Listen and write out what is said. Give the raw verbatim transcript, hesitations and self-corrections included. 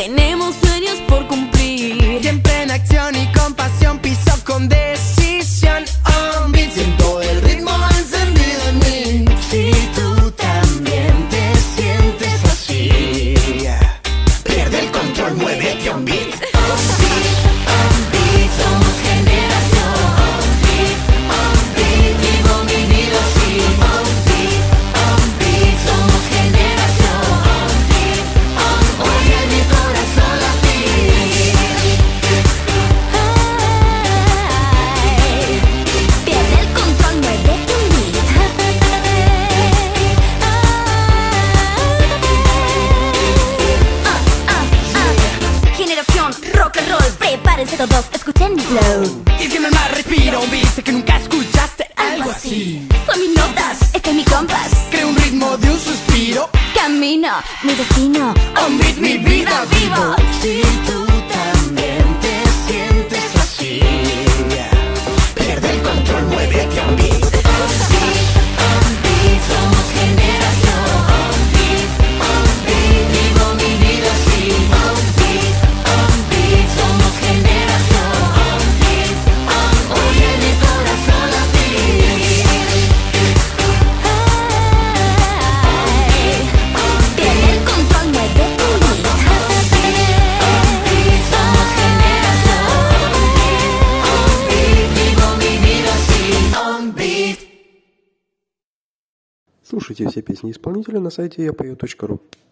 Tenemos sueños por cumplir. Siempre en acción y con pasión, piso con decisión. On beat, siento el ritmo encendido en mí. Si tú también te sientes así, pierde el control, muévete on beat. On beat, on beat, somos generación. On beat, on beat, vivo mi vida así. On beat, on beat, somos generación. On beat, on beat, oye mi corazón latir. Ay, pierde el control, muévete un beat. Ah, ah, ah. Generación rock and roll, prepárense todos, escuchen mi flow. Y que no más respiro un beat, sé que nunca escuchaste algo así. Son mis notas, este es mi compás. Creo un ritmo de un suspiro. Camino, mi destino. On beat, mi vida vivo. Si tú también te sientes así, pierde el control, muévete on beat. On beat, on beat, somos generación. On beat, on beat, vivo mi vida así. On beat, on beat, somos generación. On beat, on beat, oye mi corazón latir. Ay, pierde el control, muévete un beat. Somos generación. On beat, vivo mi vida así. On beat. Слушайте все песни исполнителя на сайте я пою точка ру.